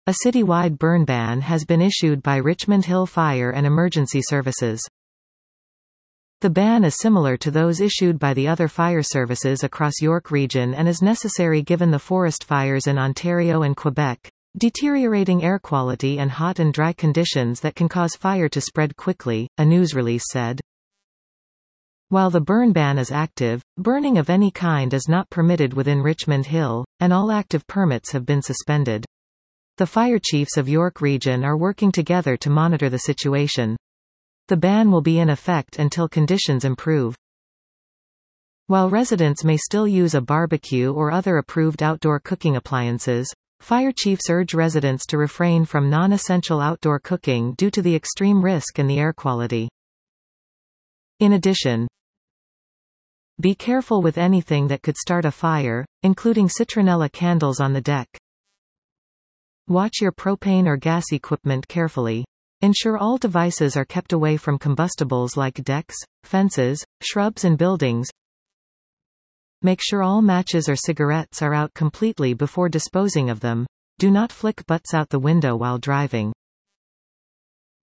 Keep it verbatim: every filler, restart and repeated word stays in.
A citywide burn ban has been issued by Richmond Hill Fire and Emergency Services. The ban is similar to those issued by the other fire services across York Region and is necessary given the forest fires in Ontario and Quebec, deteriorating air quality and hot and dry conditions that can cause fire to spread quickly, a news release said. While the burn ban is active, burning of any kind is not permitted within Richmond Hill, and all active permits have been suspended. The fire chiefs of York Region are working together to monitor the situation. The ban will be in effect until conditions improve. While residents may still use a barbecue or other approved outdoor cooking appliances, fire chiefs urge residents to refrain from non-essential outdoor cooking due to the extreme risk in the air quality. In addition, be careful with anything that could start a fire, including citronella candles on the deck. Watch your propane or gas equipment carefully. Ensure all devices are kept away from combustibles like decks, fences, shrubs and buildings. Make sure all matches or cigarettes are out completely before disposing of them. Do not flick butts out the window while driving.